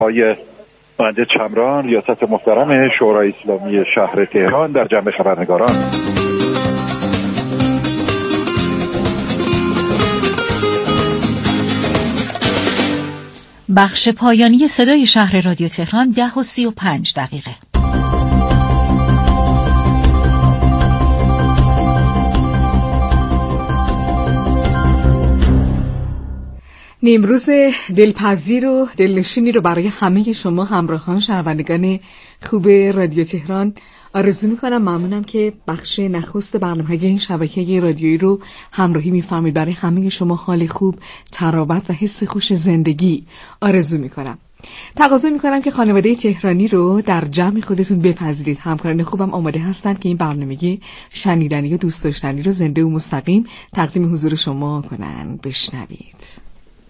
آقای مهندس چمران، ریاست محترم شورای اسلامی شهر تهران در جمع خبرنگاران. بخش پایانی صدای شهر رادیو تهران 10:35. نیمروز دلپذیر و دلنشینی رو برای همه شما همراهان شنوندگان خوب رادیو تهران آرزو میکنم. ممنونم که بخش نخست برنامه این شبکه رادیویی رو همراهی میفرمایید. برای همه شما حال خوب، تراوت و حس خوش زندگی آرزو میکنم. تقاضا میکنم که خانواده تهرانی رو در جمع خودتون بپذیرید. همکاران خوبم آماده هستند که این برنامه شنیدنی و دوست داشتنی رو زنده و مستقیم تقدیم حضور شما کنن. بشنوید.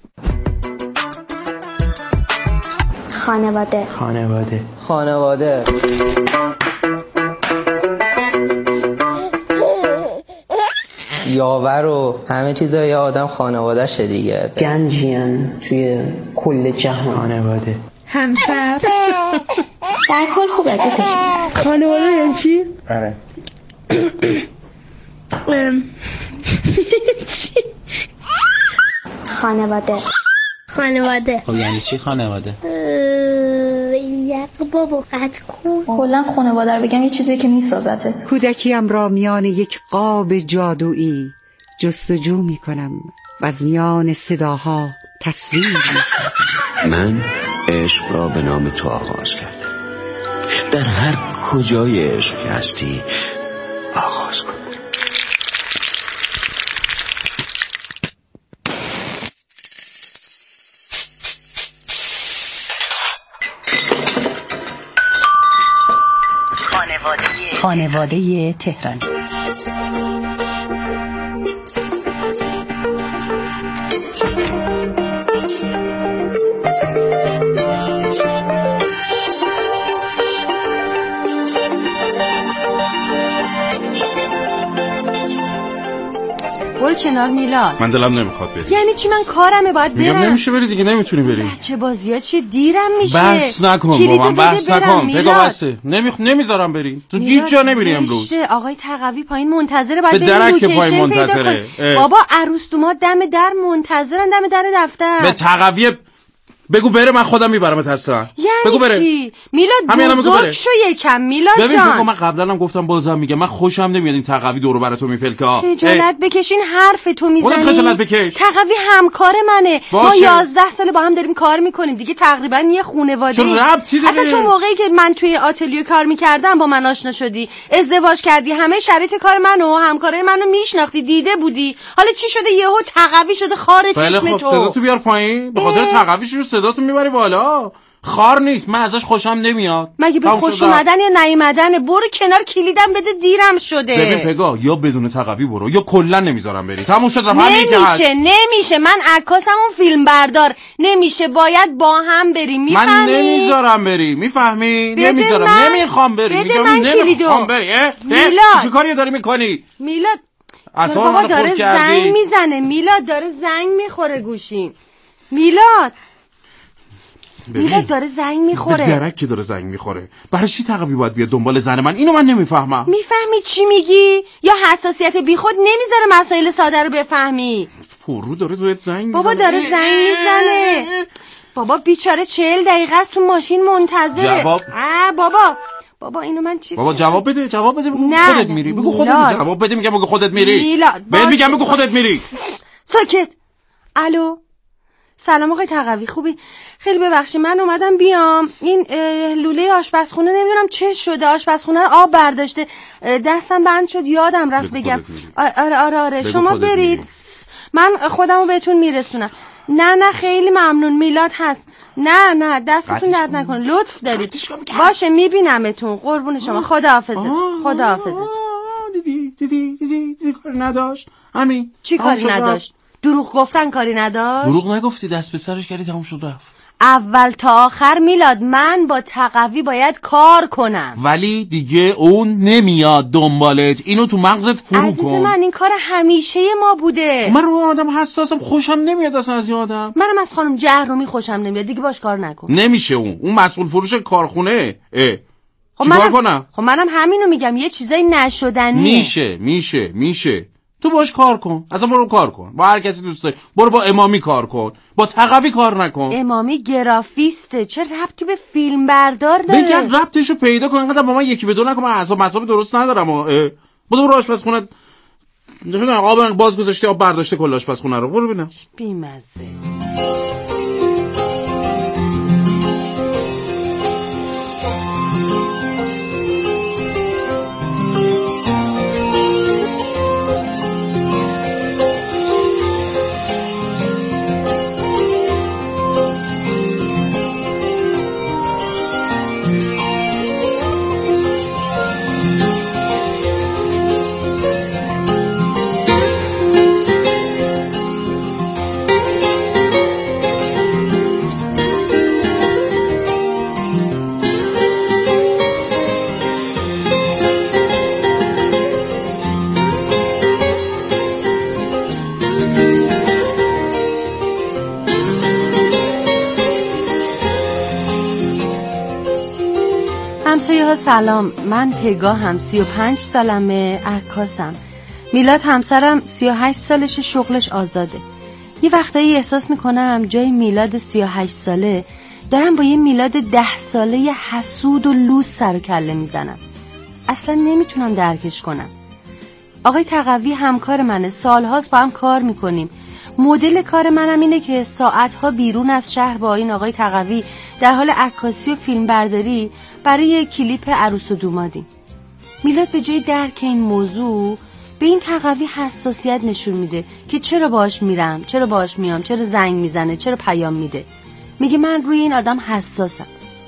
خانواده یاور و همه چیزا یه آدم خانواده شه دیگه. گنجین توی کل جهان. خانواده، همسر، در کل خوب را دوستش. خانواده یعنی چی؟ آره چی؟ خانواده خب یعنی چی خانواده؟ یک بابا قطع کن. کلا خانواده رو بگم یه چیزی که میسازتت. کودکیم را میان یک قاب جادویی جستجو میکنم و از میان صداها تصویر میسازم. من عشق را به نام تو آغاز کردم. در هر کجای عشق هستی آغاز کن. خانواده تهرانی. برو کنار میلاد. من دلم نمیخواد بری. یعنی چی؟ من کارمه باید برم. میگم نمیشه بری دیگه، نمیتونی بری. بچه بازی‌ها چیه؟ دیرم میشه. بس نکن با من، بس نکن. بگو بسه. نمیذارم بری. تو هیچ جا نمیری امروز. آقای تقوی پایین منتظره، باید به درک پایین منتظره. بابا عروس‌دوما دم در منتظرن، دم در دفتر. به تقوی بگو بره، من خودم میبرمت هستن. بگو بره. چی؟ میلاد بزرگ شو یکم میلاد جان. ببین بگو، من قبلا هم گفتم بازم میگم، من خوشم نمیاد این تقوی دورو براتو میپلکه. خجالت بکشین حرف تو میزنی. خجالت بکش. تقوی همکار منه. ما 11 ساله با هم داریم کار میکنیم دیگه، تقریبا یه خانواده. چه ربطی داره؟ اصلا تو موقعی که من توی آتلیه کار میکردم با من آشنا شدی، ازدواج کردی، همه شرایط کار منو، همکارای منو میشناختی، دیده بودی. حالا چی شده یهو تقوی شده خار چشم تو؟ صداتو بیار پایین. به خاطر تقویش رو صداتو میبری بالا. خار نیست، من ازش خوشم نمیاد. مگه به خوش اومدن یا نیومدن؟ برو کنار، کلیدم بده، دیرم شده. ببین پگا، یا بدون تقوی برو یا کلا نمیذارم بری. تموم شد. نمیشه. من عکاسم اون فیلم بردار. نمیشه، باید با هم بریم. میفهمی؟ من نمیذارم بری. میفهمی؟ نمیذارم. نمیخوام بری. میگم نمیخوام بری. میلاد چه کاری داری میکنی؟ میلاد بابا داره زنگ میزنه. میلاد داره زنگ میخوره گوشیم. میلاد داره زنگ میخوره. به درک که داره زنگ میخوره. برای چی تقوی باید بیاد دنبال زن من؟ اینو من نمیفهمم. میفهمی چی میگی؟ یا حساسیت بیخود نمیذاره مسائل ساده رو بفهمی؟ پرو داره بهت زنگ میزنه. بابا داره زنگ میزنه. بابا بیچاره 40 دقیقه است تو ماشین منتظره. جواب بابا اینو من چی؟ بابا جواب بده بگو خودت میری. بگو خودت جواب بده. میگم بگو خودت میری. بهت میگم بگو خودت میری. ساکت. الو، سلام آقای تقوی، خوبی؟ خیلی ببخشید، من اومدم بیام. این لوله آشپزخونه نمیدونم چه شده، آشپزخونه رو آب برداشته، دستم بند شد، یادم رفت بگم. آره شما برید، من خودمو بهتون میرسونم. نه خیلی ممنون، میلاد هست. نه دستتون درد نکنه، لطف دارید. باشه میبینمتون، قربون شما. خداحافظت. دیدی کاری نداشت. همین. چی کاری نداشت؟ دروغ گفتن کاری نداشت؟ دروغ نگفتی، دست به سرش کردی، تموم شد رفت. اول تا آخر میلاد من با تقوی باید کار کنم. ولی دیگه اون نمیاد دنبالت. اینو تو مغزت فرو کن. عزیز من این کار همیشه ما بوده. من رو آدم حساسم، خوشم نمیاد اصلا از این آدم. منم از خانم جهرومی خوشم نمیاد، دیگه باش کار نکن. نمیشه، اون مسئول فروش کارخونه. چیکار کنم؟ خب منم همینو میگم، یه چیزایی نشدنیه. میشه تو باش کار کن. اصلا برو کار کن با هر کسی دوست داری. برو با امامی کار کن، با تقوی کار نکن. امامی گرافیسته، چه ربطی به فیلم بردار داره؟ بگم ربطشو پیدا کن. اینقدر با من یکی به دو نکن، من اعصاب درست ندارم. برو آشپزخونه آب باز گذاشته، آب برداشته کل آشپزخونه رو. برو ببینم. بیمزه. سلام، من پگاهم، 35 سالمه، عکاسم. میلاد همسرم 38 سالشه، شغلش آزاده. یه وقتایی احساس میکنم جای میلاد 38 ساله دارم با یه میلاد 10 ساله حسود و لوس سر و کله میزنم. اصلا نمیتونم درکش کنم. آقای تقوی همکار منه، سالهاست با هم کار میکنیم. مدل کار منم اینه که ساعتها بیرون از شهر با این آقای تقوی در حال عکاسی و فیلم برداری برای یک کلیپ عروس و دومادیم. میلاد به جای درک این موضوع به این تقوی حساسیت نشون میده که چرا باهاش میرم، چرا باهاش میام، چرا زنگ میزنه، چرا پیام میده. میگه من روی این آدم حساسم.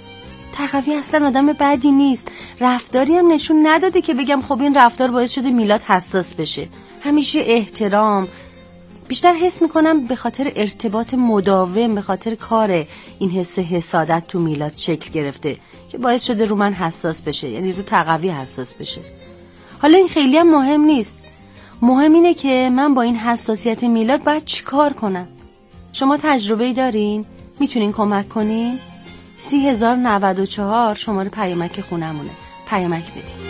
تقوی اصلا آدم بدی نیست، رفتاری هم نشون نداده که بگم خب این رفتار باعث شده میلاد حساس بشه. همیشه احترام. بیشتر حس میکنم به خاطر ارتباط مداوم، به خاطر کار این حس حسادت تو میلاد شکل گرفته که باعث شده رو من حساس بشه، یعنی رو تقوی حساس بشه. حالا این خیلی هم مهم نیست. مهم اینه که من با این حساسیت میلاد باید چی کار کنم. شما تجربه‌ای دارین؟ میتونین کمک کنین؟ 30,094 شماره پیامک خونمونه. پیامک بدین.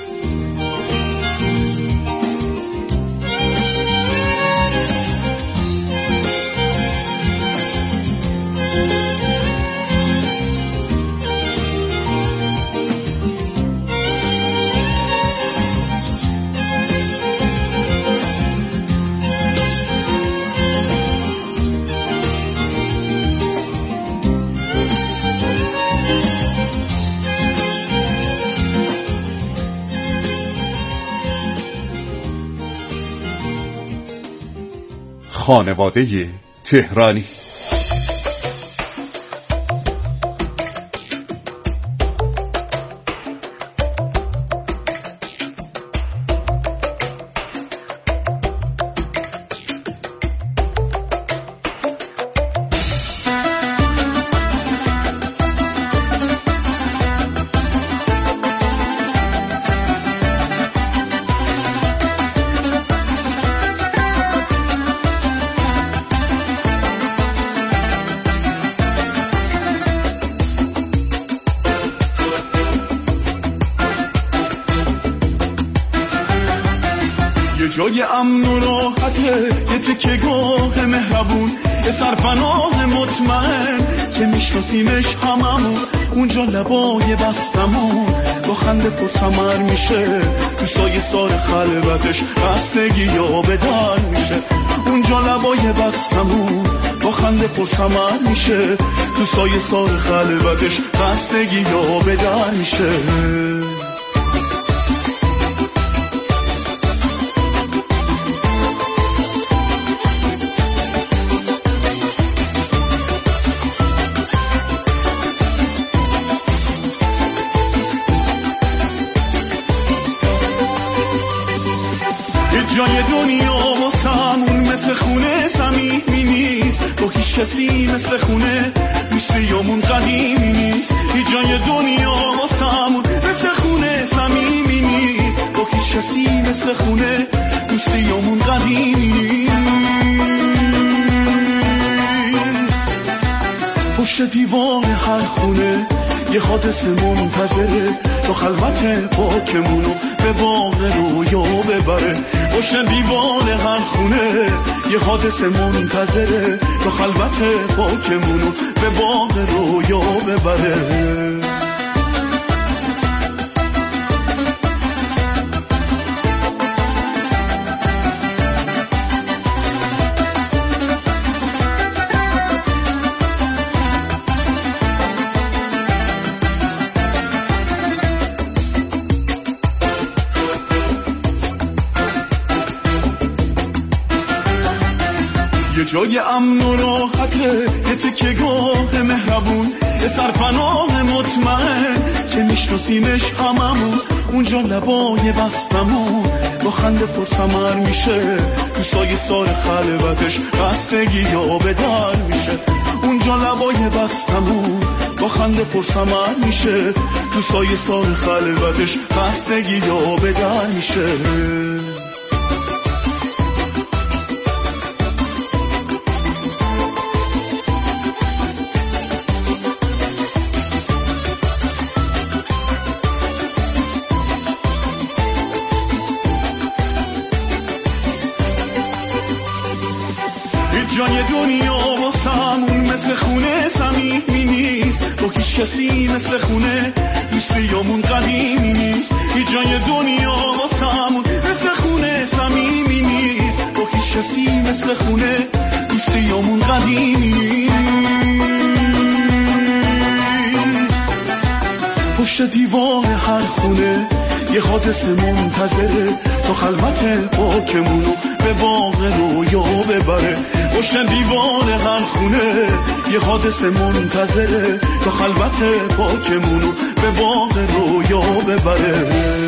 خانواده تهرانی. جای امن و راحته، یه تکه گاه مهربون، یه سرپناه مطمئن که میشناسیمش هممون. اونجا لبای بستمون با خنده پر ثمر میشه، تو سایه سار خلوتش خستگی یا بدر میشه. اونجا لبای بستمون با خنده پر ثمر میشه، تو سایه سار خلوتش خستگی یا بدر میشه. جای دنیا واسمون مثل خونه صمیمی نیست، با هیچ کسی مثل خونه. دوست دوستیامون قدیمی نیست، هیچ جای دنیا واسمون مثل خونه صمیمی نیست، با هیچ کسی مثل خونه دوستیامون قدیمی نیست. پشت دیوار هر خونه یه حادثه منتظره، تو خلوت پاکمونو به باغ رویا ببره. پشت دیوار هر خونه یه حادثه منتظره، تو خلوت پاکمونو به باغ رویا ببره. یه جای امن و راحته، یه تکیه‌گاه مهربون، یه سرپناه مطمئن که میشناسیمش هممون. اونجا لبای بستمون با خنده پرثمر میشه، تو سایه سار خلوتش بستگی یا به در میشه. اونجا لبای بستمون با خنده پرثمر میشه، تو سایه سار خلوتش بستگی یا به در میشه. جای دنیا واسمون مثل خونه صمیمی نیست، با هیچ کسی مثل خونه دوستیامون قدیمی نیست. هیچ جای دنیا واسمون مثل خونه صمیمی نیست، با هیچ کسی مثل خونه دوستیامون قدیمی نیست. پشت دیوار هر خونه یه حادثه منتظره، تو خلوت پاکمونو به باغ رویا ببره. پشت دیوار هر خونه یه حادثه منتظره، تو خلوت پاکمونو به باغ رویا ببره.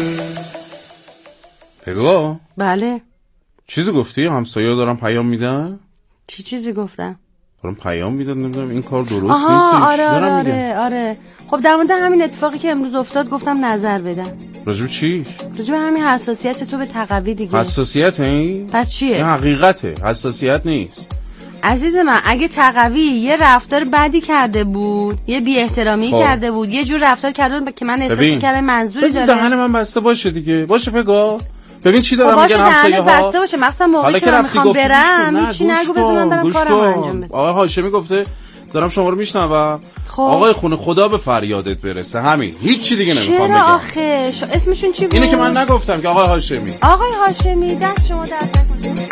پگاه؟ بله. چیزی گفتی؟ همسایه‌ها دارن پیام میدن؟ چی چیزی گفتم؟ دارن پیام میدن، نمیدونم این کار درست نیست. آره. خب در مورد همین اتفاقی که امروز افتاد گفتم نظر بدم. راجب چی؟ راجب همین حساسیت تو به تقوی دیگه. حساسیت این؟ پس چیه؟ این حقیقته، حساسیت نیست. عزیز من اگه تقوی یه رفتار بدی کرده بود، یه بی احترامی کرده بود، یه جور رفتار کرده بود که من احساس کردم منظوری داره. دهن من بسته باشه دیگه. باشه پگاه. ببین چی دارم میگن همسایه‌ها. بسته باشه، مثلا موقعی که من میخوام برم هیچی نگو، بذار من برم کارم انجام بدم. آقای هاشمی گفته دارم شما رو میشنوم. خب. آقای خونه خدا به فریادت برسه، همین، هیچ چی دیگه نمیخوام بگم. چرا آخه اسمشون چی بود؟ اینه که من نگفتم که آقای هاشمی. آقای هاشمی دست شما درد نکنه.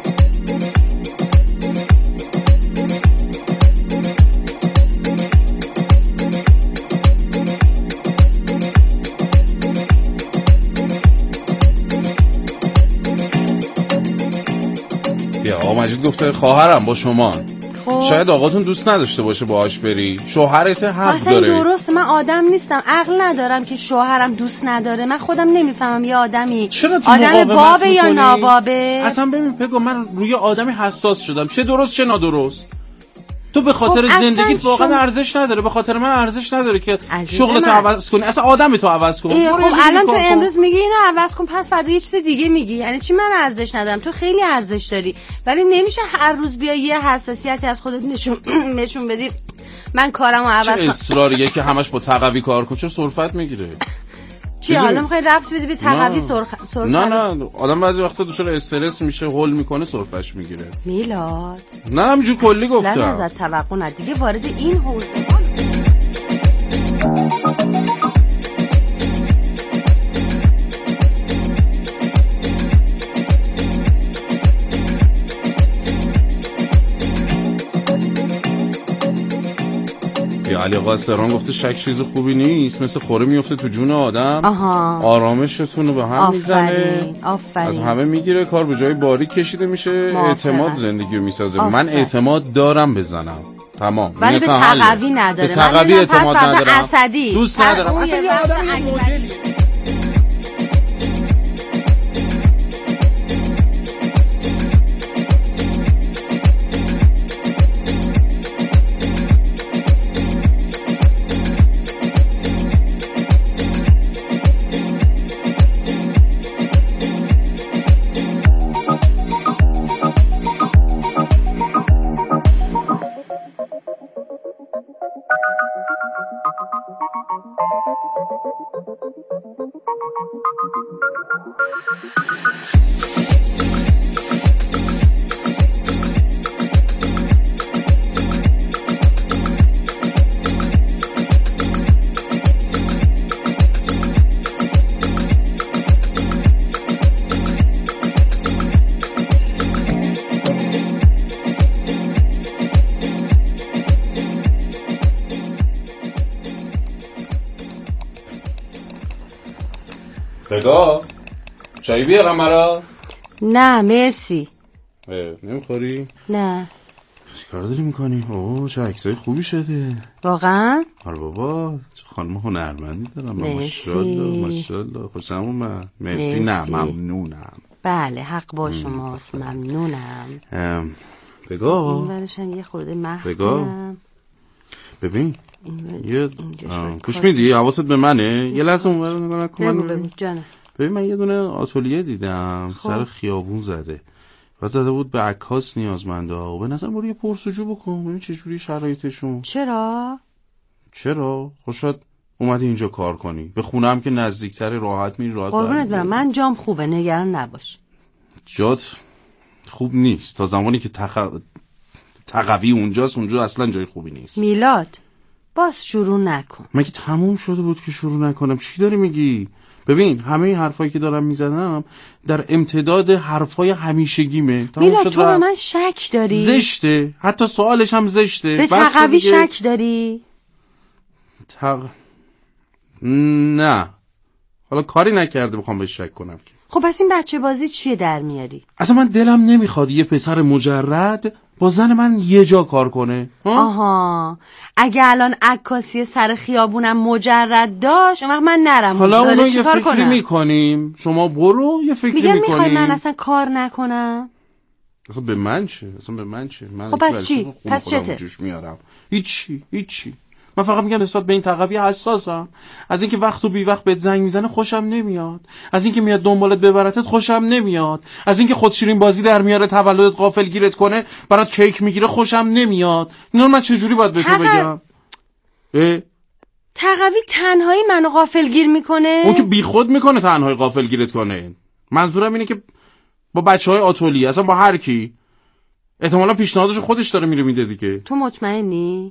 آقا مجید گفته خواهرم با شما. شاید آقاتون دوست نداشته باشه باهاش بری، شوهرت حق داره. اصلا درست، من آدم نیستم، عقل ندارم که شوهرم دوست نداره. من خودم نمیفهمم یه آدمی آدم بابه یا نابابه. اصلا ببین پگاه، من روی آدمی حساس شدم، چه درست چه نادرست. تو به خاطر زندگیت واقعا ارزش نداره، به خاطر من ارزش نداره که شغلتو عوض کنی، اصلا آدمتو عوض کن. خب الان تو امروز میگی اینو عوض کن، پس فردا یه چیز دیگه میگی. یعنی چی من ارزش ندارم؟ تو خیلی ارزش داری، ولی نمیشه هر روز بیا یه حساسیتی از خودت نشون بدی من کارمو عوض کنم. چه اصراریه که همش با تقوی کار کن، چه سرفت میگیره؟ چی حالا میخوای ربط بدی به تقوی سرفت؟ نه آدم بعضی وقتا دچار استرس میشه، هول میکنه، سرفش میگیره. میلاد نه همینجور کلی گفتم. اصلا ازت توقع نه دیگه وارد این حوزه. علی قاسران گفته شک چیز خوبی نیست، مثل خوره میفته تو جون آدم. آرامشتون رو به هم میزنه، از همه میگیره، کار به جای باریک کشیده میشه، اعتماد زندگی رو میسازه. من اعتماد دارم بزنم، تمام، ولی به تقوی نداره. به تقوی اعتماد ندارم، دوست ندارم. اصلا یه آدم مدلی. بگاه چایی بیارم برا؟ نه مرسی. نمیخوری؟ نه. چیکار داری میکنی؟ اوه چه عکسای خوبی شده. واقعا؟ آره بابا چه خانم هنرمندی دارم. ماشاءالله ماشاءالله خوشم اومد. مرسی. نه ممنونم. بله حق با شماست. ممنونم. بگاه این ورشم یه خورده محو بگاه ببین یه گوش میدی؟ حواست به منه؟ یه لحظه اونور نگاه جانم. ببین من یه دونه آتلیه دیدم سر خیابون زده و زده بود به عکاس نیازمنده ها و به نظر برو یه پرسجو بکن ببین چجوری شرایطشون. چرا؟ خوشت اومدی اینجا کار کنی به خونه هم که نزدیکتر راحت میری راحت قربونت برم من جام خوبه نگران نباش. جات خوب نیست تا زمانی که تقوی اونجاست. اونجا اصلا جای خوبی نیست. میلاد باز شروع نکن. مگه تموم شده بود که شروع نکنم؟ چی داری میگی؟ ببین همه حرفایی که دارم میزنم در امتداد حرفای همیشگیمه. میلاد تو به من شک داری؟ زشته. حتی سوالش هم زشته. به تقوی شک داری؟ نه حالا کاری نکرده بخوام بهش شک کنم که. خب پس این بچه بازی چیه در میاری؟ اصلا من دلم نمیخواد یه پسر مجرد با زن من یه جا کار کنه. آها اگه الان عکاسی سر خیابونم مجرد داشت اون وقت من نرم. حالا اونو یه فکری میکنیم. شما برو یه فکری میکنیم. میخوای من اصلا کار نکنم؟ اصلا به من چه؟ من خب پس چی؟ پس چته؟ جوش میارم. هیچی. من فقط میگم نسبت به این تقوی حساسم. از اینکه وقت و بی وقت بهت زنگ میزنه خوشم نمیاد. از اینکه میاد دنبالت ببرتت خوشم نمیاد. از اینکه خود شیرین بازی در میاره تولدت غافلگیرت کنه برات کیک میگیره خوشم نمیاد. اینا من چجوری باید به تو بگم؟ تقوی تنهایی منو غافلگیر میکنه؟ اون که بیخود میکنه تنهایی غافلگیرت کنه. منظورم اینه که با بچهای آتلیه اصلا با هر کی احتمالاً پیشنهادش خودش داره میده دیگه. تو مطمئنی؟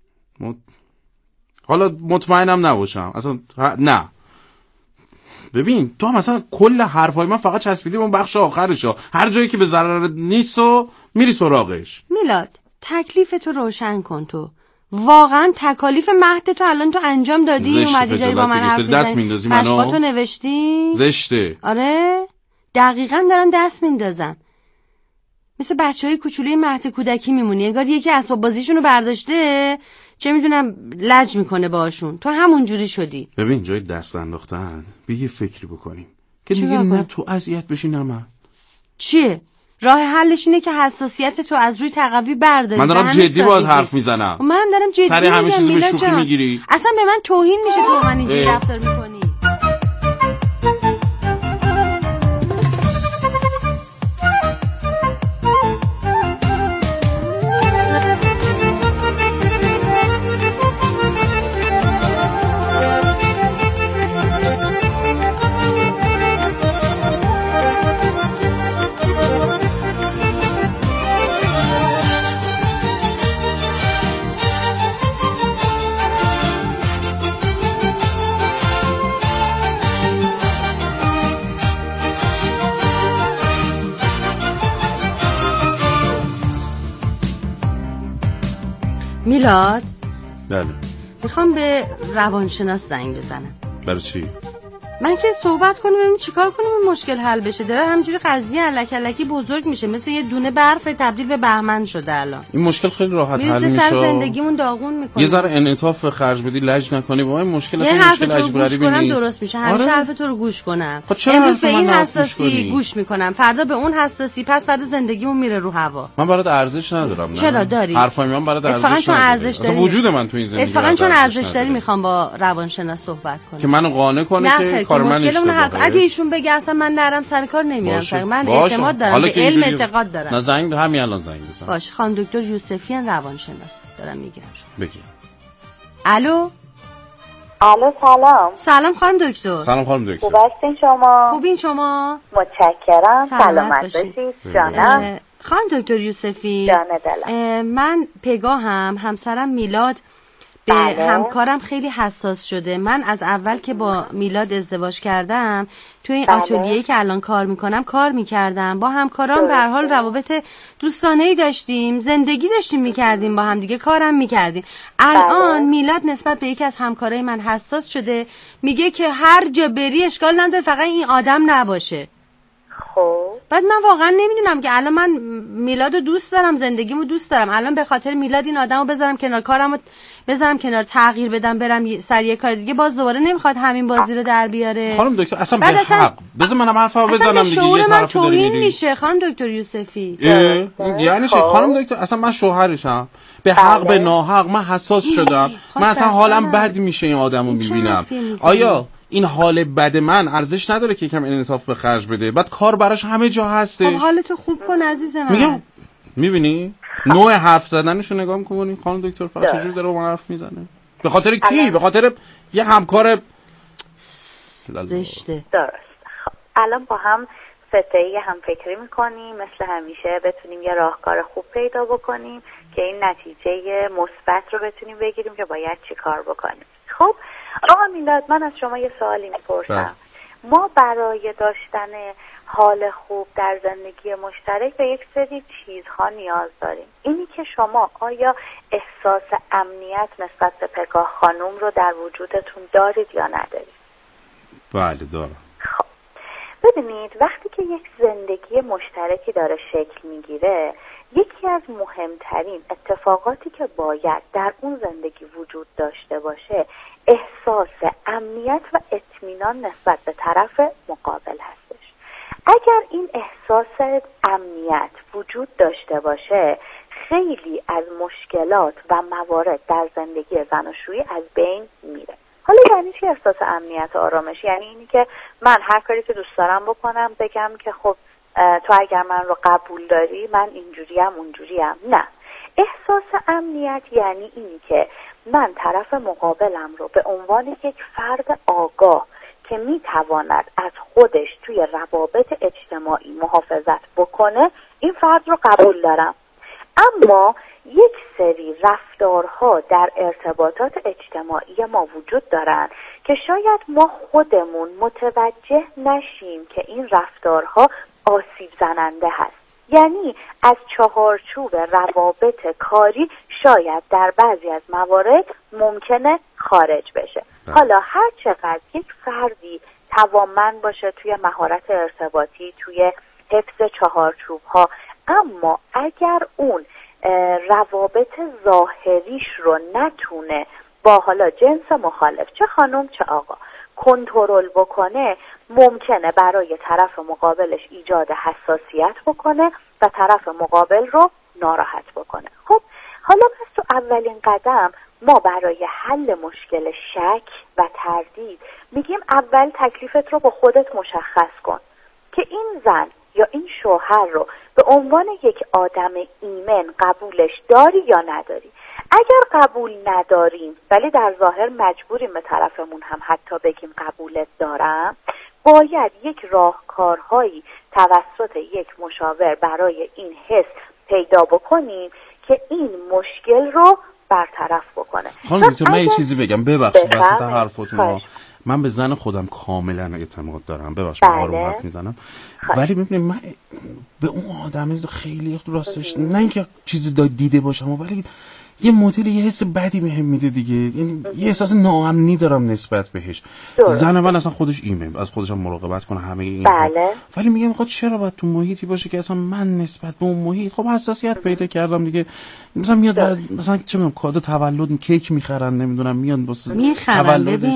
حالا مطمئنم نباشم اصلا نه. ببین تو هم اصلا کل حرفای من فقط چسبیدی به اون بخش آخرشا. هر جایی که به ضرر نیست و میری سراغش. میلاد تکلیف تو روشن کن. تو واقعا تکالیف مهد تو الان تو انجام دادی؟ اومدی داری با من حرف میزنی؟ مشقاتو نوشتی؟ زشته. آره دقیقاً دارم دست میندازم. مثل بچهای کوچولوی مهد کودکی میمونی انگار یکی اسباب بازیشونو برداشته چه میدونم لج میکنه باشون. تو همون جوری شدی. ببین جای دست انداختن یه فکری بکنیم که دیگه نه تو اذیت بشی نه من. چیه؟ راه حلش اینه که حساسیت تو از روی تقوی برداری. من دارم جدی باهات حرف میزنم. من دارم جدی سر همه چیزو به شوخی میگیری. اصلا به من توهین میشه تو من اینجوری رفتار میکنی. میلاد بله میخوام به روانشناس زنگ بزنم. برای چی؟ من که صحبت کنیم ببینیم چیکار کنیم این مشکل حل بشه. داره همینجوری قضیه الکی بزرگ میشه مثل یه دونه برف تبدیل به بهمن شده الان. این مشکل خیلی راحت حل میشه. سر زندگیمون داغون میکنه. یه ذره انعطاف به خرج بدی لج نکنی با این مشکل اصلا مشکل عجیب غریبی نیست. درست میشه. همیشه حرف تو رو گوش کنم. امروز به این حساسی گوش میکنم فردا به اون حساسی پس بعد زندگیمون میره رو هوا. من برات ارزش ندارم. چرا داری؟ حرفای من برات ارزش نداره. اصلا وجود من تو این زندگی اتفاقا چون ارزش داری میخوام با روانشناس صحبت کنم که منو قانع کنه که کار من اشتباهه. اگه ایشون بگه اصلا من نرم سر کار نمیرم. من اعتماد دارم به علم اعتقاد دارم. نه زنگ همین الان زنگ بزن. باشه خانم دکتر یوسفیان روانشناس دارم میگیرم شما. بگیر. الو الو سلام. سلام خانم دکتر. سلام خانم دکتر. خوب هستین شما؟ خوبین شما؟ متشکرم. سلامت باشید. جانم. خانم دکتر یوسفی. جان دلم. من پگاهم، همسرم میلاد به همکارم خیلی حساس شده. من از اول که با میلاد ازدواج کردم توی این آتلیه‌ای که الان کار میکنم کار میکردم. با همکارام به هر حال روابط دوستانه‌ای داشتیم، زندگی داشتیم میکردیم با هم دیگه، کارم میکردیم. الان میلاد نسبت به یکی از همکارای من حساس شده، میگه که هر جا بری اشکال نداره فقط این آدم نباشه. بعد من واقعا نمیدونم که الان من میلادو دوست دارم، زندگیمو دوست دارم، الان به خاطر میلاد این آدمو بذارم کنار، کارمو بذارم کنار، تغییر بدم برم سر یه کار دیگه، باز دوباره نمیخواد همین بازی رو در بیاره. خانم دکتر اصلا به حق بذار منم حرفمو بزنم دیگه. یه طرفی داری میری میشه خانم دکتر یوسفی. یعنی چی خانم دکتر؟ اصلا من شوهرشم، به حق به ناحق من حساس شدم، من اصلا حالم بد میشه این آدمو میبینم. آیا این حال بد من ارزش نداره که یکم انعطاف به خرج بده؟ بعد کار براش همه جا هسته. خب حالتو خوب کن عزیز من. میگم میبینی نوع حرف زدنشو نگاه میکنی خانم دکتر، فقط چجوری داره با من حرف میزنه؟ به خاطر کی؟ به خاطر یه همکار زشته. درست. خب الان با هم ستایی هم فکری میکنیم، مثل همیشه بتونیم یه راهکار خوب پیدا بکنیم که این نتیجه مثبت رو بتونیم بگیریم که باید چی کار بکنیم. خب آقا میلاد، من از شما یه سوالی میپرسم. ما برای داشتن حال خوب در زندگی مشترک به یک سری چیزها نیاز داریم. اینی که شما آیا احساس امنیت نسبت به پگاه خانم رو در وجودتون دارید یا ندارید؟ بله دارم. خب ببینید، وقتی که یک زندگی مشترکی داره شکل میگیره، یکی از مهمترین اتفاقاتی که باید در اون زندگی وجود داشته باشه احساس امنیت و اطمینان نسبت به طرف مقابل هستش. اگر این احساس امنیت وجود داشته باشه، خیلی از مشکلات و موارد در زندگی زناشویی از بین میره. حالا یعنی چی احساس امنیت و آرامش؟ یعنی اینی که من هر کاری که دوست دارم بکنم، بگم که خب تو اگر من رو قبول داری من اینجوریم اونجوریم. نه، احساس امنیت یعنی اینی که من طرف مقابلم رو به عنوان یک فرد آگاه که میتواند از خودش توی روابط اجتماعی محافظت بکنه، این فرد رو قبول دارم. اما یک سری رفتارها در ارتباطات اجتماعی ما وجود دارن که شاید ما خودمون متوجه نشیم که این رفتارها آسیب زننده هست. یعنی از چهارچوب روابط کاری شاید در بعضی از موارد ممکنه خارج بشه. حالا هر چقدر یک فردی توانمند باشه توی مهارت ارتباطی، توی حفظ چهارچوب ها، اما اگر اون روابط ظاهریش رو نتونه با حالا جنس مخالف، چه خانم چه آقا، کنترل بکنه، ممکنه برای طرف مقابلش ایجاد حساسیت بکنه و طرف مقابل رو ناراحت بکنه. خب حالا پس تو اولین قدم ما برای حل مشکل شک و تردید میگیم اول تکلیفت رو با خودت مشخص کن که این زن یا این شوهر رو به عنوان یک آدم ایمن قبولش داری یا نداری. اگر قبول نداریم ولی در ظاهر مجبوریم به طرفمون هم حتی بگیم قبولت دارم، باید یک راهکارهایی توسط یک مشاور برای این حس پیدا بکنیم که این مشکل رو برطرف بکنه. خانم دکتر من یه چیزی بگم، ببخشید وسط حرفتون من به زن خودم کاملا اعتماد دارم، ببخشید آروم حرف میزنم، ولی ببینید من به اون آدم خیلی راستش نه اینکه چیزی دیده باشم، ولی یه مدل یه حس بدی بهم میده دیگه، یعنی یه احساس ناامنی دارم نسبت بهش. زن من اصلا خودش ایمه، از خودش هم مراقبت کنه همه این ولی میگم خب چرا باید تو محیطی باشه که اصلا من نسبت به اون محیط خب حساسیت پیدا کردم دیگه. مثلا میاد مثلا چه میدونم کادو تولد کیک میخرن، نمیدونم میاد واسه تولدش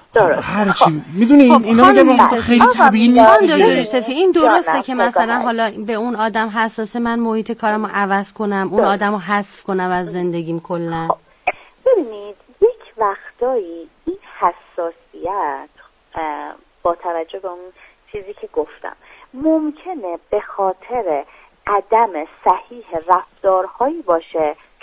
هر چی میدونی اینا میگم خیلی طبیعی نیست. این درسته که مثلا حالا به اون آدم حساسه، من محیط کارمو عوض کنم، اون آدمو حذف کنم از زندگیم کلا. ببینید یک وقتایی این حساسیت با توجه به اون چیزی که گفتم ممکنه به خاطر عدم صحیح رفتارهایی باشه که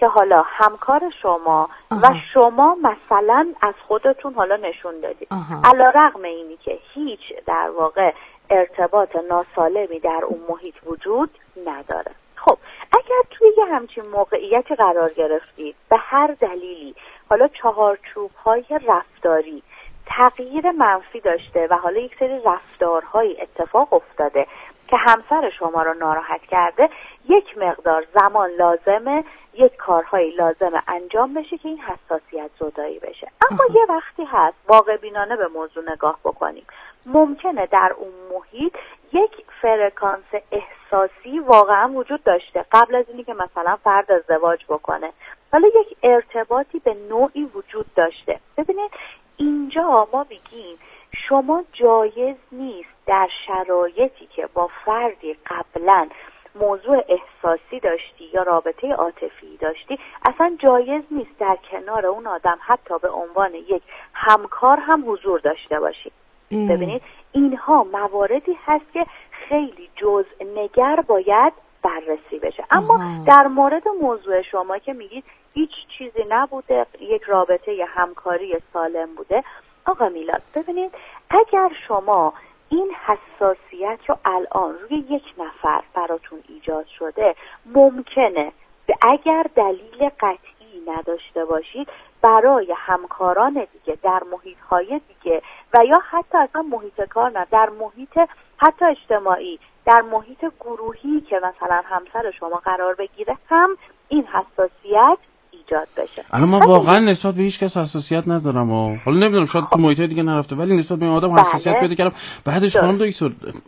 که حالا همکار شما و شما مثلا از خودتون حالا نشون دادید علیرغم اینی که هیچ در واقع ارتباط ناسالمی در اون محیط وجود نداره. خب اگر توی یه همچین موقعیتی قرار گرفتید به هر دلیلی، حالا چهارچوب‌های رفتاری تغییر منفی داشته و حالا یک سری رفتارهای اتفاق افتاده که همسر شما رو ناراحت کرده، یک مقدار زمان لازمه، یک کارهای لازمه انجام بشه که این حساسیت زدایی بشه. اما یه وقتی هست واقع بینانه به موضوع نگاه بکنیم، ممکنه در اون محیط یک فرکانس احساسی واقعا وجود داشته قبل از اینی که مثلا فرد ازدواج بکنه، حالا یک ارتباطی به نوعی وجود داشته. ببینید اینجا ما بگیم شما جایز نیست در شرایطی که با فردی قبلا موضوع احساسی داشتی یا رابطه عاطفی داشتی، اصلا جایز نیست در کنار اون آدم حتی به عنوان یک همکار هم حضور داشته باشی. ببینید اینها مواردی هست که خیلی جزء نگر باید بررسی بشه. اما در مورد موضوع شما که میگید هیچ چیزی نبوده، یک رابطه همکاری سالم بوده، آقا میلاد ببینید اگر شما این حساسیت رو الان روی یک نفر براتون ایجاد شده، ممکنه اگر دلیل قطعی نداشته باشید برای همکاران دیگه در محیط‌های دیگه و یا حتی اصلا محیط کار نه، در محیط حتی اجتماعی، در محیط گروهی که مثلا همسر شما قرار بگیره هم این حساسیت ایجاد بشه. الان من واقعا نسبت به هیچ کس حساسیت ندارم و حالا نمیدونم شاید تو محیط دیگه نرفته، ولی نسبت به این آدم حساسیت پیدا کردم. بعدش خانم دکتر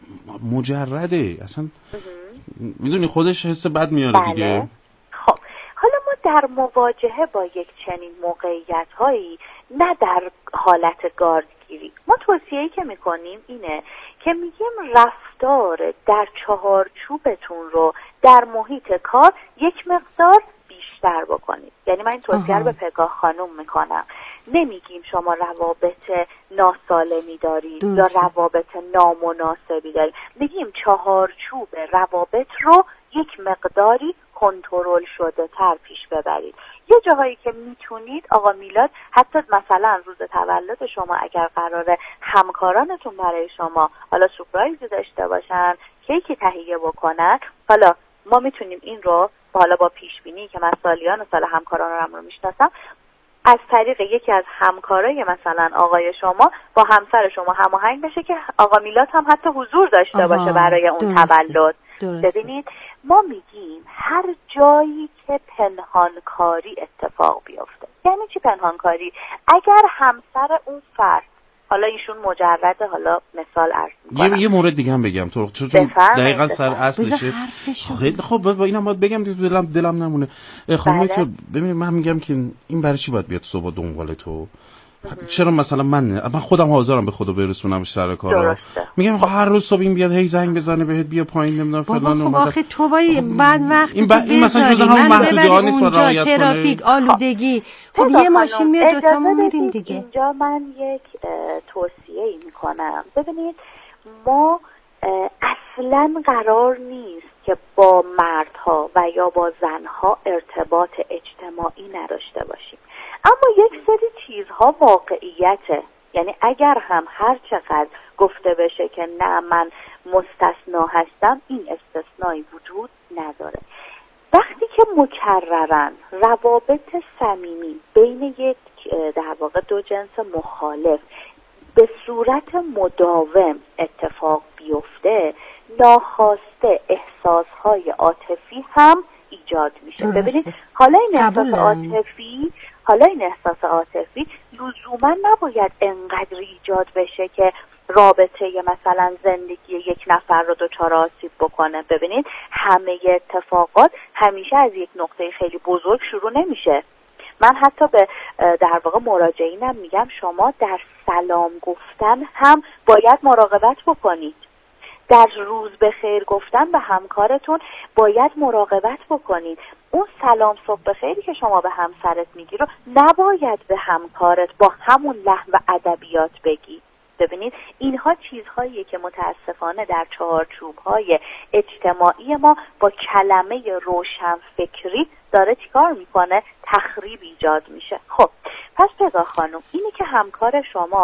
مجرده اصلا میدونی خودش حس بد میاره دیگه. خب حالا ما در مواجهه با یک چنین موقعیت‌هایی، نه در حالت گاردگیری، ما توصیه‌ای که میکنیم اینه که میگیم رفتار در چهارچوبتون رو در محیط کار یک مقدار بیشتر بکنید. یعنی من این توصیه رو به پگاه خانم میکنم. نمیگیم شما روابط ناسالمی دارید یا روابط نامناسبی دارید، میگیم چهارچوب روابط رو یک مقداری کنترل شده تر پیش ببرید. یه جاهایی که میتونید آقا میلاد، حتی مثلا روز تولد شما اگر قراره همکارانتون برای شما حالا سورپرایزی داشته باشن، کیکی تهیه بکنن، حالا ما میتونیم این رو حالا با پیش بینی که من سالیان سال همکاران رو میشناسم، از طریق یکی از همکارای مثلا آقای شما با همسر شما هماهنگ بشه که آقا میلاد هم حتی حضور داشته باشه برای اون تولد. ببینید ما میگیم هر جایی که پنهانکاری اتفاق بیفته. یعنی چی پنهانکاری؟ اگر همسر اون فرد، حالا ایشون مجرده، حالا مثال عرض میکنم، یه مورد دیگه هم بگم تو چون دقیقاً سر اصلشه. خیلی خب با اینم باید بگم دلم نمونه. خانم که ببینید من میگم که این برای چی باید بیاد صبح دنبال تو؟ چرا مثلا من خودم حاضرم به خدا برسونمش سر کارا، میگم هر روز صبح این بیاد هی زنگ بزنه بهت بیا پایین نمیدونم فلان. خب آخه تو باید بعد وقت این مثلا جزء همون محدودیات نیست با رعایت کنه. ترافیک آلودگی، خب یه ماشین میاد دوتامون میریم دیگه. اینجا من یک توصیه‌ای میکنم. ببینید ما اصلا قرار نیست که با مردها و یا با زنها ارتباط اجتماعی نداشته باشیم، اما یک سری چیزها واقعیته. یعنی اگر هم هر چقدر گفته بشه که نه من مستثنا هستم، این استثنایی وجود نداره. وقتی که مکررن روابط صمیمی بین یک در واقع دو جنس مخالف به صورت مداوم اتفاق بیفته، ناخواسته احساسهای عاطفی هم ایجاد میشه. ببینید حالا این احساس عاطفی لزوما نباید انقدر ایجاد بشه که رابطه مثلا زندگی یک نفر رو دچار آسیب بکنه. ببینید همه اتفاقات همیشه از یک نقطه خیلی بزرگ شروع نمیشه. من حتی به در واقع مراجعینم میگم شما در سلام گفتن هم باید مراقبت بکنید. در روز به خیر گفتن به همکارتون باید مراقبت بکنید. اون سلام صبح بخیری که شما به همسرت میگی رو نباید به همکارت با همون لحن و ادبیات بگی. ببینید اینها چیزهاییه که متاسفانه در چارچوب‌های اجتماعی ما با کلمه روشنفکری داره چیکار میکنه؟ تخریب ایجاد میشه. خب پس رضا خانم، اینی که همکار شما